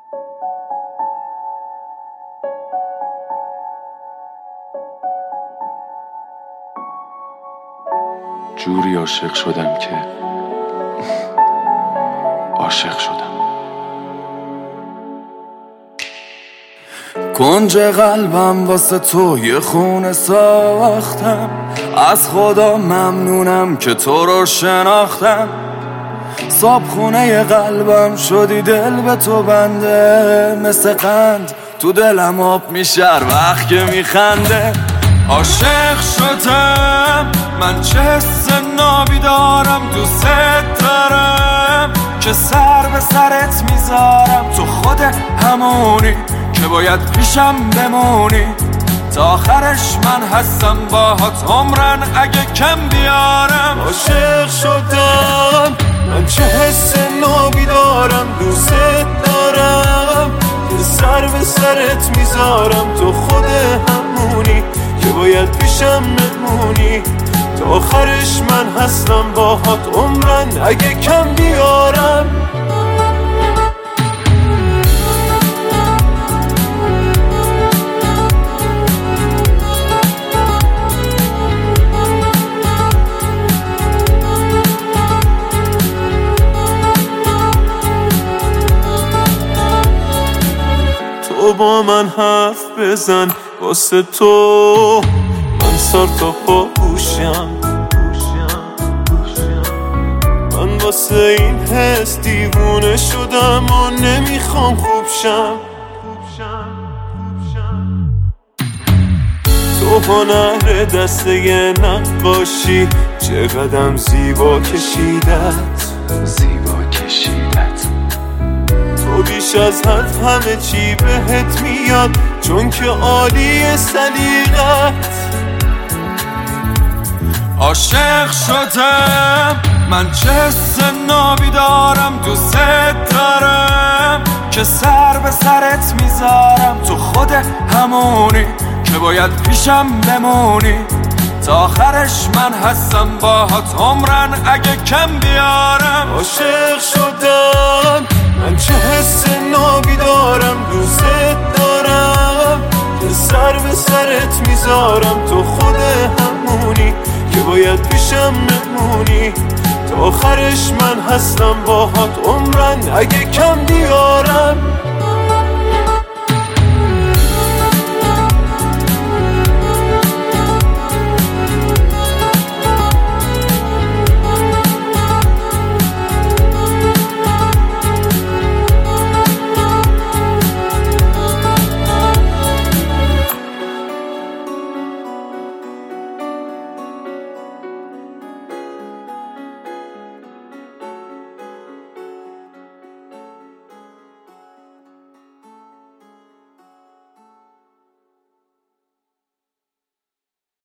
جوری عاشق شدم که عاشق شدم. کنج قلبم واسه تو یه خونه ساختم، از خدا ممنونم که تو رو شناختم. صابخونه قلبم شدی دل به تو بنده، مثل قند تو دلم آب میشه هر وقت که میخنده. عاشق شدم من، چه حس نابی دارم، دوست دارم که سر به سرت میذارم. تو خود همونی که باید پیشم بمونی، تا آخرش من هستم باهات عمرن اگه کم بیارم. عاشق شدم من، چه حس نابی دارم، دوست دارم که سر به سرت میذارم. تو خود همونی که باید پیشم بمونی، تا آخرش من هستم باهات عمرن اگه کم بیارم. تو با من حرف بزن، واسه تو من سر تا پا پوشم. من واسه این حس دیوونه شدم و نمیخوام خوب شم. تو هنر دسته نقاشی، چقدرم زیبا کشیدت. تو بیش از حد همه چی بهت میاد، چون که عالی سلیقت. عاشق شدم من، چه حس نابی دارم، دوست دارم که سر به سرت میذارم. تو خود همونی که باید پیشم بمونی، تا آخرش من هستم باهات عمرن اگه کم بیارم. عاشق شدم من، چه حس نابی دارم، دوست دارم که سر به سرت میذارم. تو خود همونی که باید پیشم بمونی، تا آخرش من هستم باهات عمرن اگه کم بیارم.